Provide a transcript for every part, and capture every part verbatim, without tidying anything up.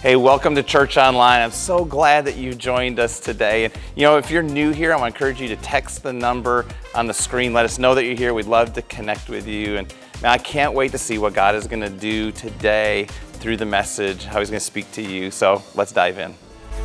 Hey, welcome to Church Online. I'm so glad that you joined us today. And you know, if you're new here, I want to encourage you to text the number on the screen. Let us know that you're here. We'd love to connect with you. And man, I can't wait to see what God is going to do today through the message, how he's going to speak to you. So let's dive in.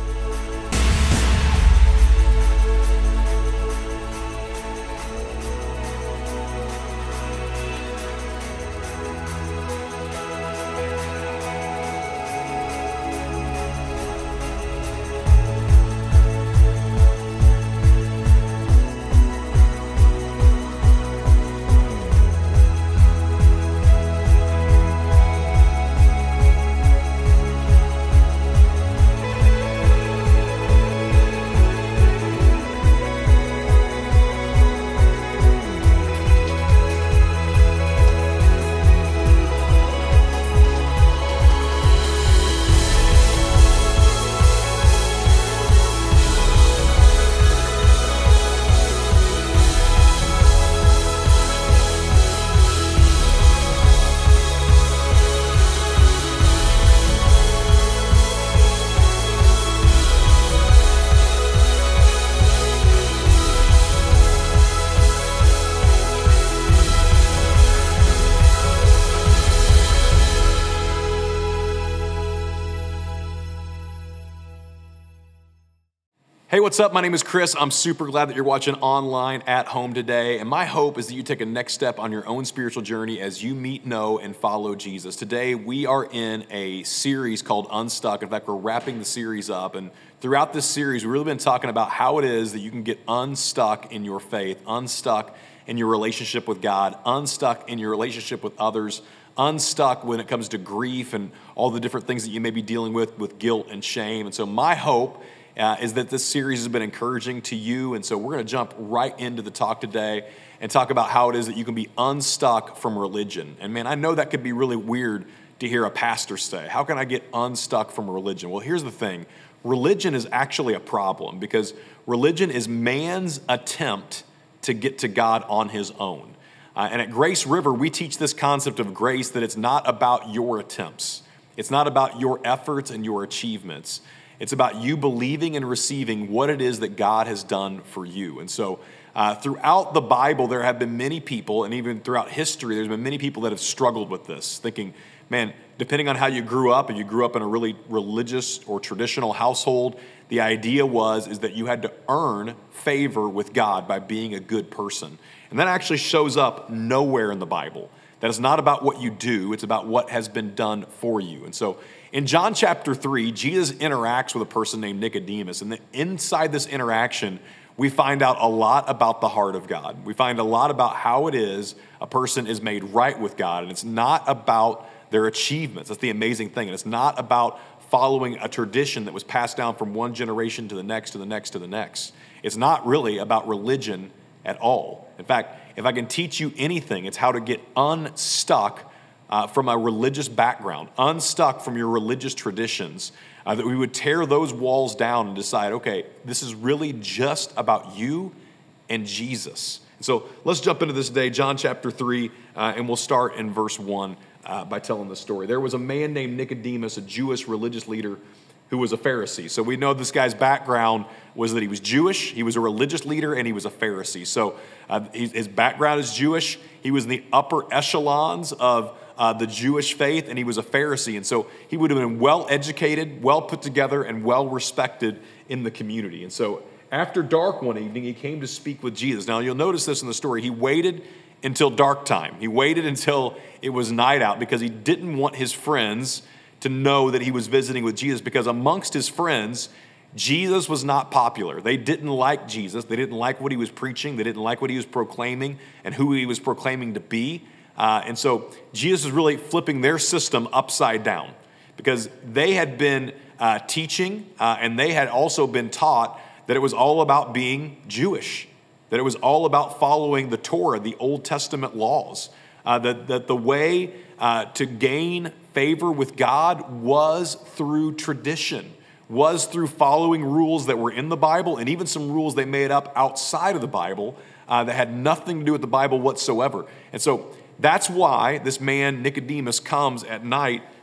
Hey, what's up? My name is Chris. I'm super glad that you're watching online at home today. And my hope is that you take a next step on your own spiritual journey as you meet, know, and follow Jesus. Today, we are in a series called Unstuck. In fact, we're wrapping the series up. And throughout this series, we've really been talking about how it is that you can get unstuck in your faith, unstuck in your relationship with God, unstuck in your relationship with others, unstuck when it comes to grief and all the different things that you may be dealing with, with guilt and shame. And so my hope Uh, is that this series has been encouraging to you. And so we're going to jump right into the talk today and talk about how it is that you can be unstuck from religion. And man, I know that could be really weird to hear a pastor say. How can I get unstuck from religion? Well, here's the thing. Religion is actually a problem because religion is man's attempt to get to God on his own. Uh, and at Grace River, we teach this concept of grace, that it's not about your attempts. It's not about your efforts and your achievements. It's about you believing and receiving what it is that God has done for you. And so uh, throughout the Bible, there have been many people, and even throughout history, there's been many people that have struggled with this, thinking, man, depending on how you grew up, if you grew up in a really religious or traditional household, the idea was is that you had to earn favor with God by being a good person. And that actually shows up nowhere in the Bible. That is not about what you do, it's about what has been done for you. And so in John chapter three, Jesus interacts with a person named Nicodemus. And inside this interaction, we find out a lot about the heart of God. We find a lot about how it is a person is made right with God. And it's not about their achievements. That's the amazing thing. And it's not about following a tradition that was passed down from one generation to the next, to the next, to the next. It's not really about religion at all. In fact, if I can teach you anything, it's how to get unstuck Uh, from a religious background, unstuck from your religious traditions, uh, that we would tear those walls down and decide, okay, this is really just about you and Jesus. And so let's jump into this today, John chapter three, uh, and we'll start in verse one uh, by telling the story. There was a man named Nicodemus, a Jewish religious leader who was a Pharisee. So we know this guy's background was that he was Jewish, he was a religious leader, and he was a Pharisee. So uh, his background is Jewish. He was in the upper echelons of Uh, the Jewish faith, and he was a Pharisee. And so he would have been well-educated, well put together, and well-respected in the community. And so after dark one evening, he came to speak with Jesus. Now, you'll notice this in the story. He waited until dark time. He waited until it was night out because he didn't want his friends to know that he was visiting with Jesus, because amongst his friends, Jesus was not popular. They didn't like Jesus. They didn't like what he was preaching. They didn't like what he was proclaiming and who he was proclaiming to be. Uh, and so Jesus is really flipping their system upside down, because they had been uh, teaching uh, and they had also been taught that it was all about being Jewish, that it was all about following the Torah, the Old Testament laws, uh, that, that the way uh, to gain favor with God was through tradition, was through following rules that were in the Bible, and even some rules they made up outside of the Bible uh, that had nothing to do with the Bible whatsoever. And so that's why this man Nicodemus comes at night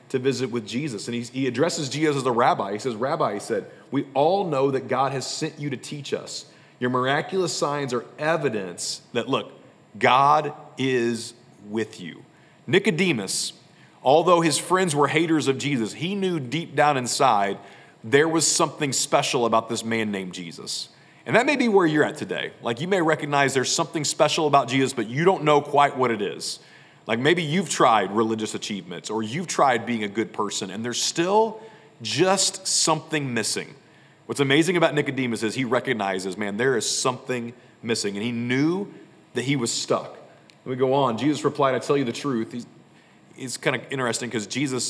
to visit with Jesus. And he, he addresses Jesus as a rabbi. He says, Rabbi, he said, we all know that God has sent you to teach us. Your miraculous signs are evidence that, look, God is with you. Nicodemus, although his friends were haters of Jesus, he knew deep down inside there was something special about this man named Jesus. And that may be where you're at today. Like, you may recognize there's something special about Jesus, but you don't know quite what it is. Like, maybe you've tried religious achievements or you've tried being a good person, and there's still just something missing. What's amazing about Nicodemus is he recognizes, man, there is something missing, and he knew that he was stuck. Let me go on. Jesus replied, I tell you the truth. He's, it's kind of interesting because Jesus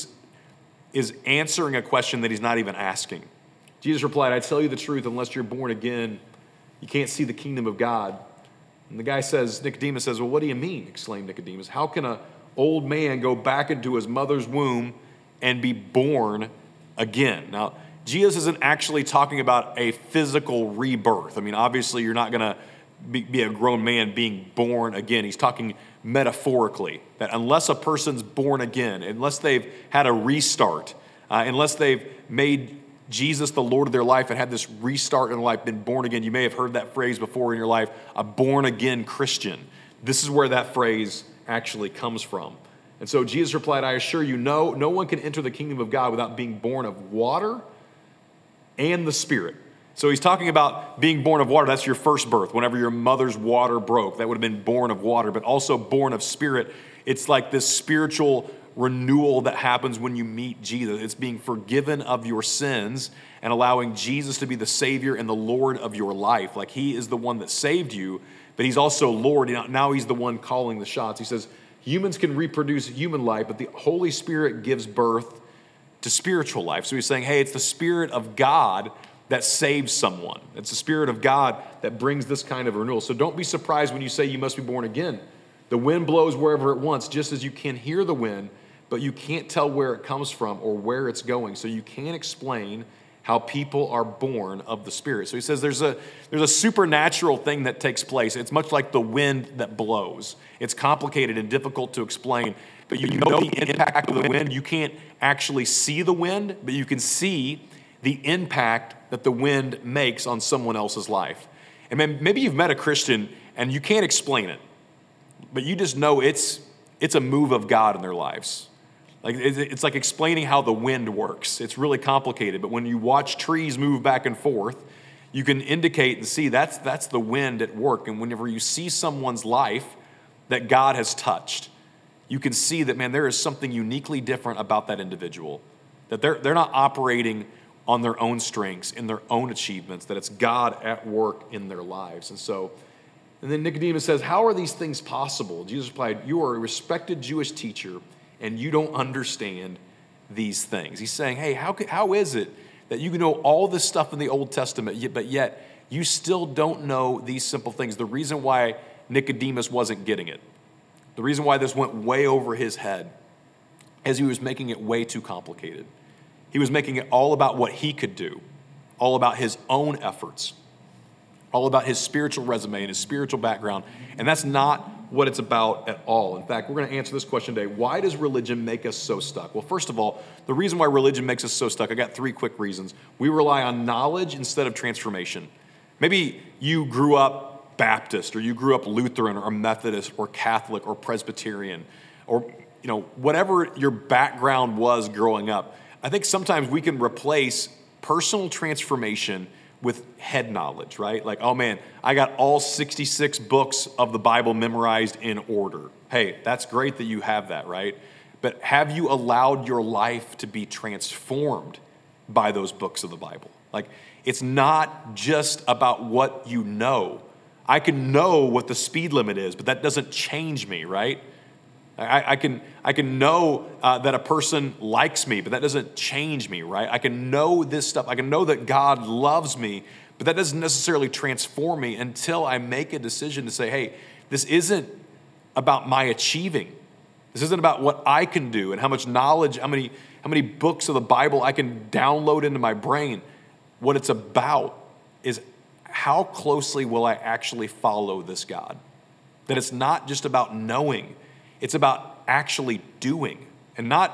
is answering a question that he's not even asking. Jesus replied, I tell you the truth, unless you're born again, you can't see the kingdom of God. And the guy says, Nicodemus says, well, what do you mean? Exclaimed Nicodemus. How can an old man go back into his mother's womb and be born again? Now, Jesus isn't actually talking about a physical rebirth. I mean, obviously, you're not going to be, be a grown man being born again. He's talking metaphorically, that unless a person's born again, unless they've had a restart, uh, unless they've made Jesus the Lord of their life and had this restart in life, been born again. You may have heard that phrase before in your life, a born-again Christian. This is where that phrase actually comes from. And so Jesus replied, I assure you, no, no one can enter the kingdom of God without being born of water and the Spirit. So he's talking about being born of water. That's your first birth. Whenever your mother's water broke, that would have been born of water, but also born of Spirit. It's like this spiritual renewal that happens when you meet Jesus. It's being forgiven of your sins and allowing Jesus to be the Savior and the Lord of your life. Like, he is the one that saved you, but he's also Lord. Now he's the one calling the shots. He says, humans can reproduce human life, but the Holy Spirit gives birth to spiritual life. So he's saying, hey, it's the Spirit of God that saves someone. It's the Spirit of God that brings this kind of renewal. So don't be surprised when you say you must be born again. The wind blows wherever it wants, just as you can hear the wind, but you can't tell where it comes from or where it's going. So you can't explain how people are born of the Spirit. So he says there's a, there's a supernatural thing that takes place. It's much like the wind that blows. It's complicated and difficult to explain, but you know the impact of the wind. You can't actually see the wind, but you can see the impact that the wind makes on someone else's life. And maybe you've met a Christian and you can't explain it, but you just know it's, it's a move of God in their lives. Like, it's like explaining how the wind works. It's really complicated, but when you watch trees move back and forth, you can indicate and see that's, that's the wind at work. And whenever you see someone's life that God has touched, you can see that, man, there is something uniquely different about that individual, that they're, they're not operating on their own strengths, in their own achievements, that it's God at work in their lives. And so, and then Nicodemus says, how are these things possible? Jesus replied, you are a respected Jewish teacher, and you don't understand these things. He's saying, hey, how, how is it that you can know all this stuff in the Old Testament, but yet you still don't know these simple things? The reason why Nicodemus wasn't getting it, the reason why this went way over his head, is he was making it way too complicated. He was making it all about what he could do, all about his own efforts, all about his spiritual resume and his spiritual background, and that's not what it's about at all. In fact, we're going to answer this question today. Why does religion make us so stuck? Well, first of all, the reason why religion makes us so stuck, I got three quick reasons. We rely on knowledge instead of transformation. Maybe you grew up Baptist, or you grew up Lutheran or Methodist or Catholic or Presbyterian, or you know, whatever your background was growing up. I think sometimes we can replace personal transformation with head knowledge, right? Like, oh man, I got all sixty-six books of the Bible memorized in order. Hey, that's great that you have that, right? But have you allowed your life to be transformed by those books of the Bible? Like, it's not just about what you know. I can know what the speed limit is, but that doesn't change me, right? I, I can I can know uh, that a person likes me, but that doesn't change me, right? I can know this stuff. I can know that God loves me, but that doesn't necessarily transform me until I make a decision to say, hey, this isn't about my achieving. This isn't about what I can do and how much knowledge, how many, how many books of the Bible I can download into my brain. What it's about is how closely will I actually follow this God? That it's not just about knowing. It's about actually doing, and not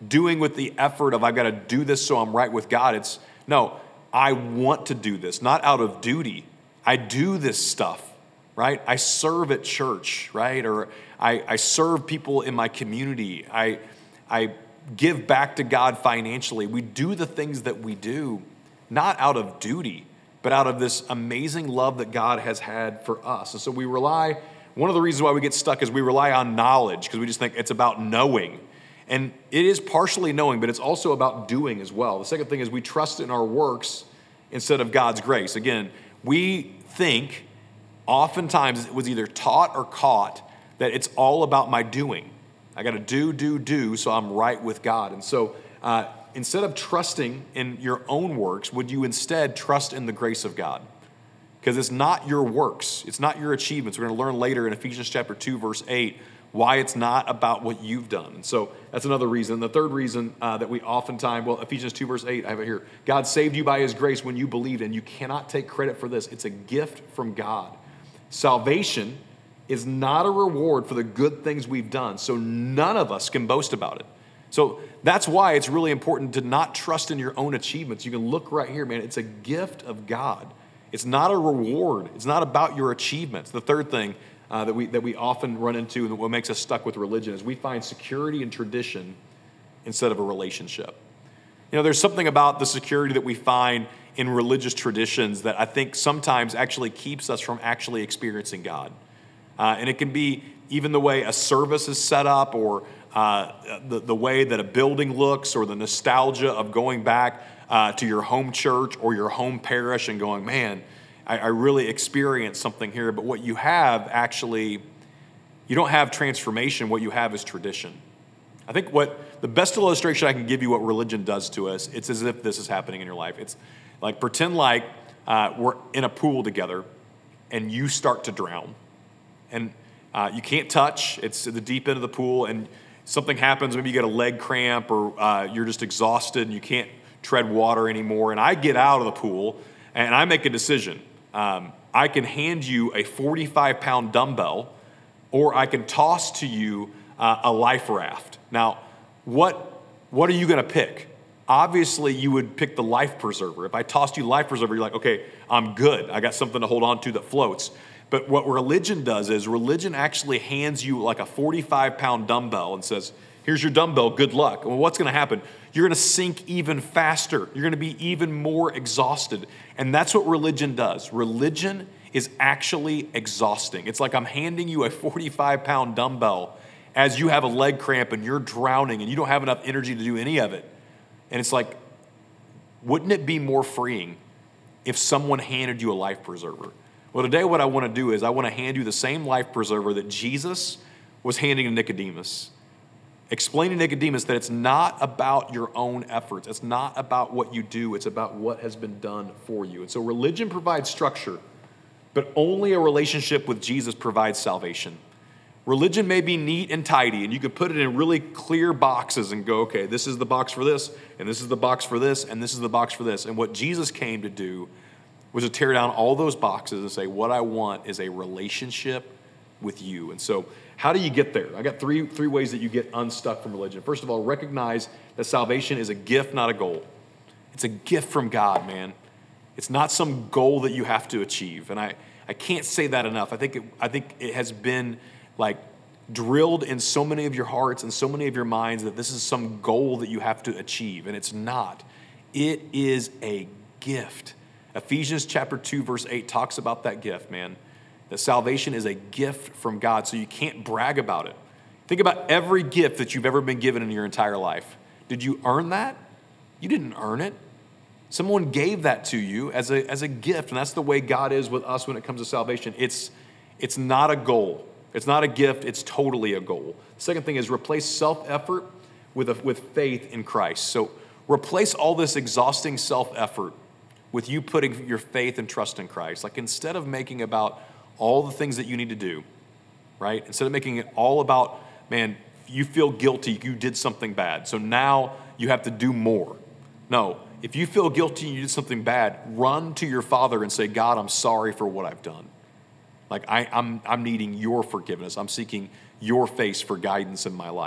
doing with the effort of I've got to do this so I'm right with God. It's, no, I want to do this, not out of duty. I do this stuff, right? I serve at church, right? Or I, I serve people in my community. I, I give back to God financially. We do the things that we do, not out of duty, but out of this amazing love that God has had for us. And so we rely, one of the reasons why we get stuck is we rely on knowledge, because we just think it's about knowing. And it is partially knowing, but it's also about doing as well. The second thing is we trust in our works instead of God's grace. Again, we think oftentimes it was either taught or caught that it's all about my doing. I got to do, do, do, so I'm right with God. And so uh, instead of trusting in your own works, would you instead trust in the grace of God? Because it's not your works. It's not your achievements. We're going to learn later in Ephesians chapter two, verse eight, why it's not about what you've done. And so that's another reason. The third reason uh, that we oftentimes, well, Ephesians two, verse eight, I have it here. God saved you by his grace when you believed, and you cannot take credit for this. It's a gift from God. Salvation is not a reward for the good things we've done, so none of us can boast about it. So that's why it's really important to not trust in your own achievements. You can look right here, man. It's a gift of God. It's not a reward. It's not about your achievements. The third thing uh, that we that we often run into and what makes us stuck with religion is we find security in tradition instead of a relationship. You know, there's something about the security that we find in religious traditions that I think sometimes actually keeps us from actually experiencing God. Uh, and it can be even the way a service is set up, or uh, the, the way that a building looks, or the nostalgia of going back uh, to your home church or your home parish and going, man, I, I really experienced something here. But what you have actually, you don't have transformation. What you have is tradition. I think what the best illustration I can give you what religion does to us, it's as if this is happening in your life. It's like, pretend like uh, we're in a pool together and you start to drown. And uh, you can't touch. It's at the deep end of the pool, and something happens. Maybe you get a leg cramp, or uh, you're just exhausted and you can't tread water anymore. And I get out of the pool and I make a decision. Um, I can hand you a forty-five pound dumbbell, or I can toss to you uh, a life raft. Now, what what are you going to pick? Obviously, you would pick the life preserver. If I tossed you life preserver, you're like, okay, I'm good. I got something to hold on to that floats. But what religion does is religion actually hands you like a forty-five pound dumbbell and says, here's your dumbbell, good luck. Well, what's going to happen? You're going to sink even faster. You're going to be even more exhausted. And that's what religion does. Religion is actually exhausting. It's like I'm handing you a forty-five pound dumbbell as you have a leg cramp and you're drowning and you don't have enough energy to do any of it. And it's like, wouldn't it be more freeing if someone handed you a life preserver? Well, today what I want to do is I want to hand you the same life preserver that Jesus was handing to Nicodemus. Explain to Nicodemus that it's not about your own efforts. It's not about what you do. It's about what has been done for you. And so religion provides structure, but only a relationship with Jesus provides salvation. Religion may be neat and tidy, and you can put it in really clear boxes and go, okay, this is the box for this, and this is the box for this, and this is the box for this. And what Jesus came to do was to tear down all those boxes and say, what I want is a relationship with you. And so how do you get there? I got three, three ways that you get unstuck from religion. First of all, recognize that salvation is a gift, not a goal. It's a gift from God, man. It's not some goal that you have to achieve. And I, I can't say that enough. I think it, I think it has been like drilled in so many of your hearts and so many of your minds that this is some goal that you have to achieve. And it's not. It is a gift. Ephesians chapter two, verse eight talks about that gift, man. That salvation is a gift from God, so you can't brag about it. Think about every gift that you've ever been given in your entire life. Did you earn that? You didn't earn it. Someone gave that to you as a, as a gift, and that's the way God is with us when it comes to salvation. It's, it's not a goal. It's not a gift. It's totally a goal. The second thing is replace self-effort with, a, with faith in Christ. So replace all this exhausting self-effort with you putting your faith and trust in Christ. Like, instead of making about all the things that you need to do, right? Instead of making it all about, man, you feel guilty, you did something bad, so now you have to do more. No, if you feel guilty and you did something bad, run to your Father and say, God, I'm sorry for what I've done. Like, I, I'm, I'm needing your forgiveness. I'm seeking your face for guidance in my life.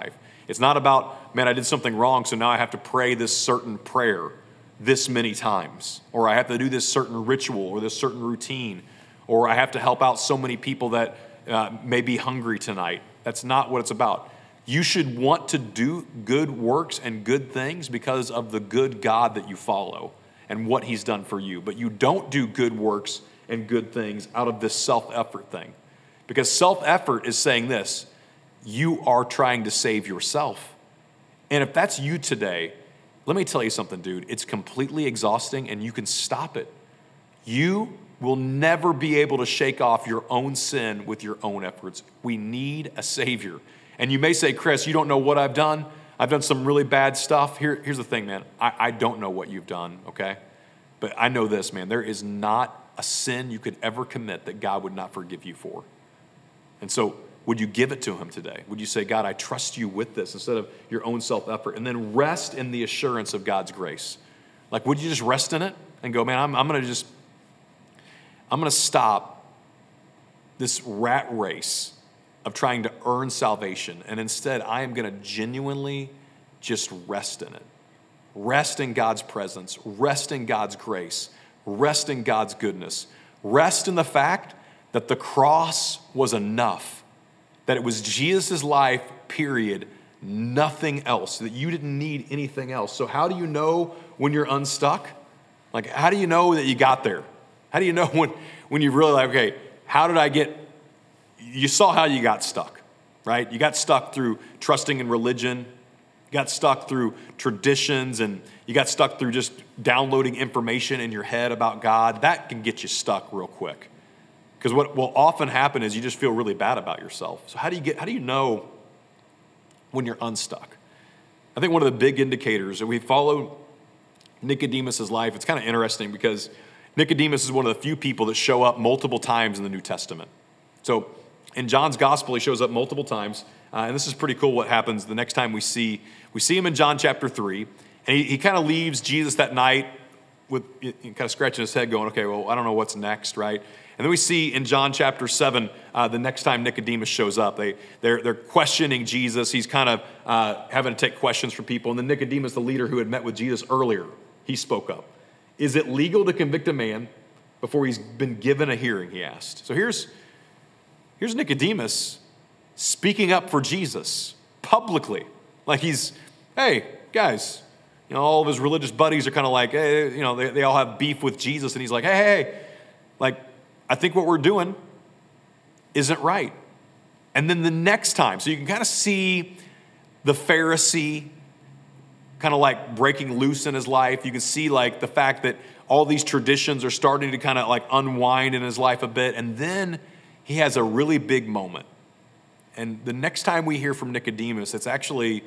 It's not about, man, I did something wrong, so now I have to pray this certain prayer this many times, or I have to do this certain ritual or this certain routine, or I have to help out so many people that uh, may be hungry tonight. That's not what it's about. You should want to do good works and good things because of the good God that you follow and what he's done for you. But you don't do good works and good things out of this self-effort thing. Because self-effort is saying this: you are trying to save yourself. And if that's you today, let me tell you something, dude. It's completely exhausting, and you can stop it. You will never be able to shake off your own sin with your own efforts. We need a Savior. And you may say, Chris, you don't know what I've done. I've done some really bad stuff. Here, here's the thing, man. I, I don't know what you've done, okay? But I know this, man. There is not a sin you could ever commit that God would not forgive you for. And so would you give it to him today? Would you say, God, I trust you with this instead of your own self-effort? And then rest in the assurance of God's grace. Like, would you just rest in it and go, man, I'm, I'm going to just, I'm going to stop this rat race of trying to earn salvation. And instead, I am going to genuinely just rest in it. Rest in God's presence. Rest in God's grace. Rest in God's goodness. Rest in the fact that the cross was enough. That it was Jesus' life, period, nothing else. That you didn't need anything else. So how do you know when you're unstuck? Like, how do you know that you got there? How do you know when, when you really like, okay, how did I get, you saw how you got stuck, right? You got stuck through trusting in religion. You got stuck through traditions, and you got stuck through just downloading information in your head about God. That can get you stuck real quick. Because what will often happen is you just feel really bad about yourself. So how do you get, how do you know when you're unstuck? I think one of the big indicators that we follow Nicodemus' life, it's kind of interesting because Nicodemus is one of the few people that show up multiple times in the New Testament. So in John's gospel, he shows up multiple times. Uh, and this is pretty cool what happens the next time we see, we see him in John chapter three. And he, he kind of leaves Jesus that night with kind of scratching his head going, okay, well, I don't know what's next, right? And then we see in John chapter seven, uh, the next time Nicodemus shows up, they, they're, they're questioning Jesus. He's kind of uh, having to take questions from people. And then Nicodemus, the leader who had met with Jesus earlier, he spoke up. Is it legal to convict a man before he's been given a hearing, he asked. So here's, here's Nicodemus speaking up for Jesus publicly. Like he's, hey, guys, you know, all of his religious buddies are kind of like, hey, you know, they, they all have beef with Jesus. And he's like, hey, hey, hey, like, I think what we're doing isn't right. And then the next time, so you can kind of see the Pharisee kind of like breaking loose in his life. You can see like the fact that all these traditions are starting to kind of like unwind in his life a bit. And then he has a really big moment. And the next time we hear from Nicodemus, it's actually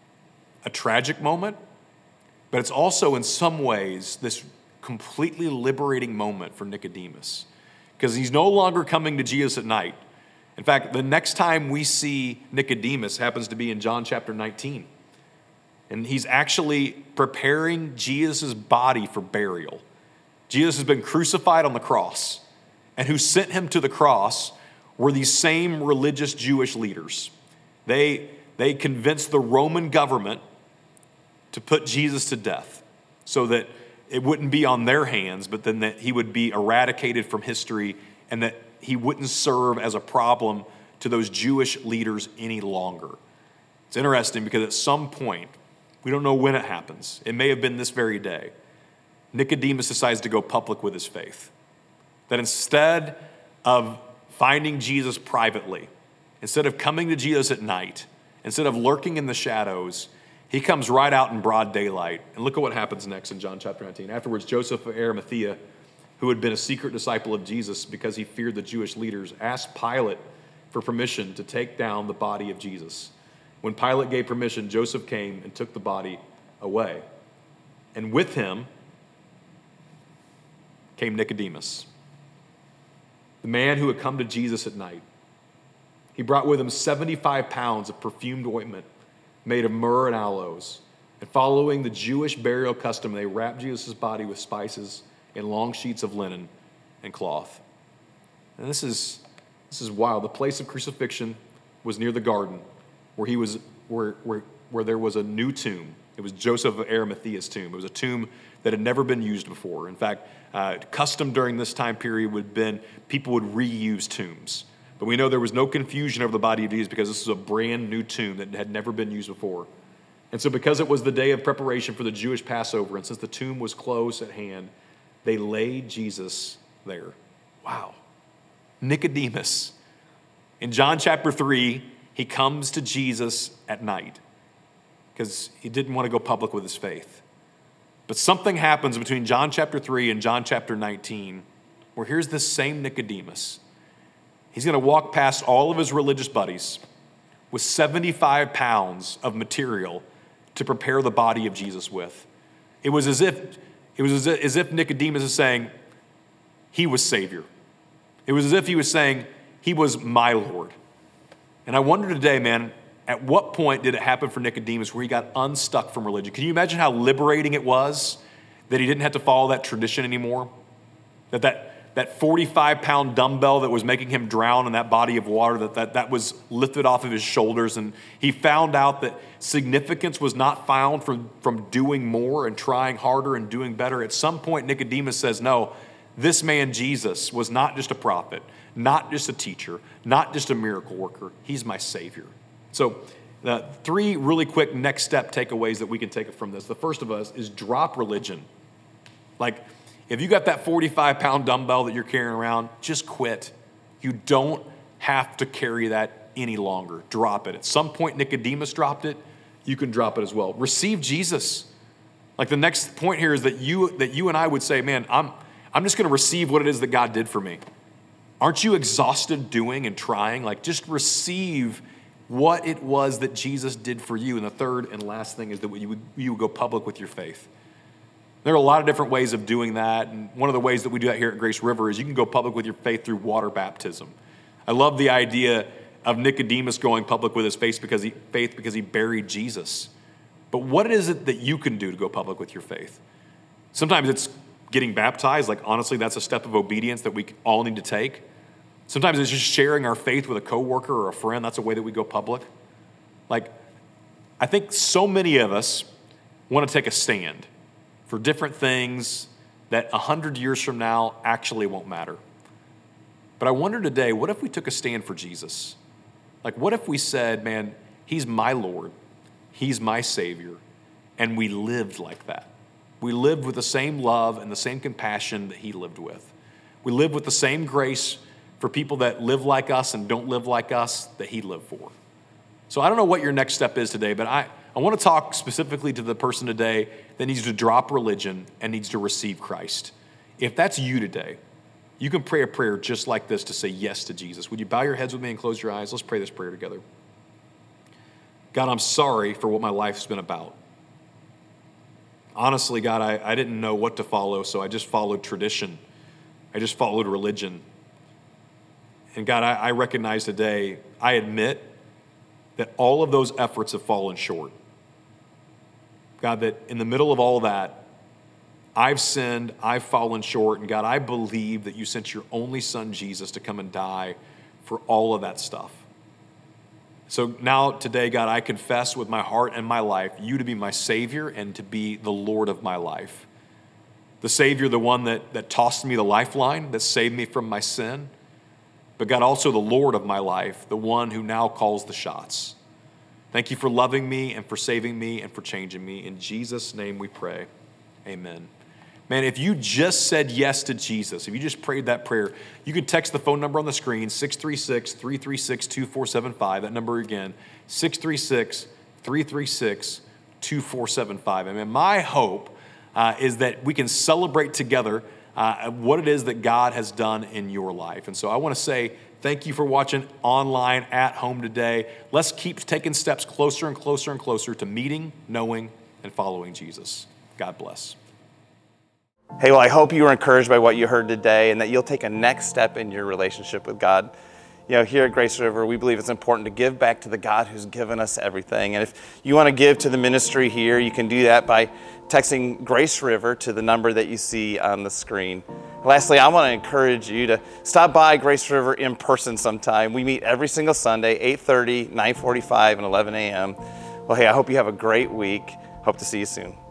a tragic moment, but it's also in some ways this completely liberating moment for Nicodemus. Because he's no longer coming to Jesus at night. In fact, the next time we see Nicodemus happens to be in John chapter nineteen. And he's actually preparing Jesus' body for burial. Jesus has been crucified on the cross. And who sent him to the cross were these same religious Jewish leaders. They, they convinced the Roman government to put Jesus to death so that it wouldn't be on their hands, but then that he would be eradicated from history and that he wouldn't serve as a problem to those Jewish leaders any longer. It's interesting because at some point, we don't know when it happens. It may have been this very day. Nicodemus decides to go public with his faith. That instead of finding Jesus privately, instead of coming to Jesus at night, instead of lurking in the shadows, he comes right out in broad daylight. And look at what happens next in John chapter nineteen. Afterwards, Joseph of Arimathea, who had been a secret disciple of Jesus because he feared the Jewish leaders, asked Pilate for permission to take down the body of Jesus. When Pilate gave permission, Joseph came and took the body away. And with him came Nicodemus, the man who had come to Jesus at night. He brought with him seventy-five pounds of perfumed ointment made of myrrh and aloes. And following the Jewish burial custom, they wrapped Jesus' body with spices in long sheets of linen and cloth. And this is, this is wild. The place of crucifixion was near the garden where he was where, where, where there was a new tomb. It was Joseph of Arimathea's tomb. It was a tomb that had never been used before. In fact, uh, custom during this time period would have been people would reuse tombs. But we know there was no confusion over the body of Jesus because this was a brand new tomb that had never been used before. And so because it was the day of preparation for the Jewish Passover, and since the tomb was close at hand, they laid Jesus there. Wow. Nicodemus. In John chapter three, he comes to Jesus at night because he didn't want to go public with his faith. But something happens between John chapter three and John chapter nineteen where here's this same Nicodemus. He's going to walk past all of his religious buddies with seventy-five pounds of material to prepare the body of Jesus with. It was as if, it was as if, as if Nicodemus is saying, he was Savior. It was as if he was saying, he was my Lord. And I wonder today, man, at what point did it happen for Nicodemus where he got unstuck from religion? Can you imagine how liberating it was that he didn't have to follow that tradition anymore? That that That forty-five pound dumbbell that was making him drown in that body of water, that, that that was lifted off of his shoulders. And he found out that significance was not found from, from doing more and trying harder and doing better. At some point, Nicodemus says, no, this man Jesus was not just a prophet, not just a teacher, not just a miracle worker. He's my Savior. So uh, three really quick next step takeaways that we can take from this. The first of us is drop religion. Like, if you got that forty-five pound dumbbell that you're carrying around, just quit. You don't have to carry that any longer. Drop it. At some point, Nicodemus dropped it. You can drop it as well. Receive Jesus. Like the next point here is that you that you and I would say, man, I'm I'm just going to receive what it is that God did for me. Aren't you exhausted doing and trying? Like just receive what it was that Jesus did for you. And the third and last thing is that you would, you would go public with your faith. There are a lot of different ways of doing that, and one of the ways that we do that here at Grace River is you can go public with your faith through water baptism. I love the idea of Nicodemus going public with his faith because he, faith because he buried Jesus. But what is it that you can do to go public with your faith? Sometimes it's getting baptized. Like, honestly, that's a step of obedience that we all need to take. Sometimes it's just sharing our faith with a coworker or a friend. That's a way that we go public. Like, I think so many of us want to take a stand for different things that a hundred years from now actually won't matter. But I wonder today, what if we took a stand for Jesus? Like, what if we said, man, he's my Lord, he's my Savior, and we lived like that? We lived with the same love and the same compassion that he lived with. We lived with the same grace for people that live like us and don't live like us that he lived for. So I don't know what your next step is today, but I, I want to talk specifically to the person today that needs to drop religion and needs to receive Christ. If that's you today, you can pray a prayer just like this to say yes to Jesus. Would you bow your heads with me and close your eyes? Let's pray this prayer together. God, I'm sorry for what my life's been about. Honestly, God, I, I didn't know what to follow, so I just followed tradition. I just followed religion. And God, I, I recognize today, I admit that all of those efforts have fallen short. God, that in the middle of all that, I've sinned, I've fallen short, and God, I believe that you sent your only son, Jesus, to come and die for all of that stuff. So now today, God, I confess with my heart and my life, you to be my Savior and to be the Lord of my life. The Savior, the one that, that tossed me the lifeline, that saved me from my sin. But God, also the Lord of my life, the one who now calls the shots. Thank you for loving me and for saving me and for changing me. In Jesus' name we pray. Amen. Man, if you just said yes to Jesus, if you just prayed that prayer, you can text the phone number on the screen, six three six, three three six, two four seven five. That number again, six three six, three three six, two four seven five. I mean, my hope uh, is that we can celebrate together uh, what it is that God has done in your life. And so I want to say thank you for watching online at home today. Let's keep taking steps closer and closer and closer to meeting, knowing, and following Jesus. God bless. Hey, well, I hope you were encouraged by what you heard today and that you'll take a next step in your relationship with God. You know, here at Grace River, we believe it's important to give back to the God who's given us everything. And if you want to give to the ministry here, you can do that by texting Grace River to the number that you see on the screen. Lastly, I want to encourage you to stop by Grace River in person sometime. We meet every single Sunday, eight thirty, nine forty-five, and eleven a.m. Well, hey, I hope you have a great week. Hope to see you soon.